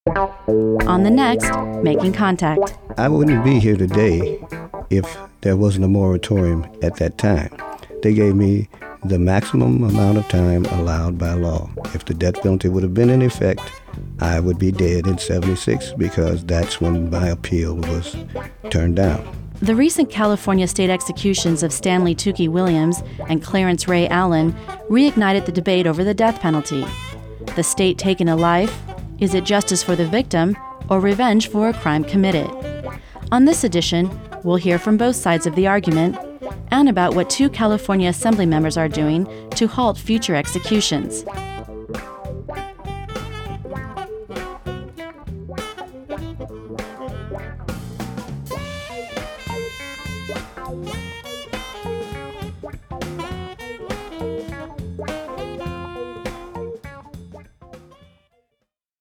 On the next, Making Contact. I wouldn't be here today if there wasn't a moratorium at that time. They gave me the maximum amount of time allowed by law. If the death penalty would have been in effect, I would be dead in 76 because that's when my appeal was turned down. The recent California state executions of Stanley Tukey Williams and Clarence Ray Allen reignited the debate over the death penalty. The state taking a life? Is it justice for the victim or revenge for a crime committed? On this edition, we'll hear from both sides of the argument and about what 2 California Assembly members are doing to halt future executions.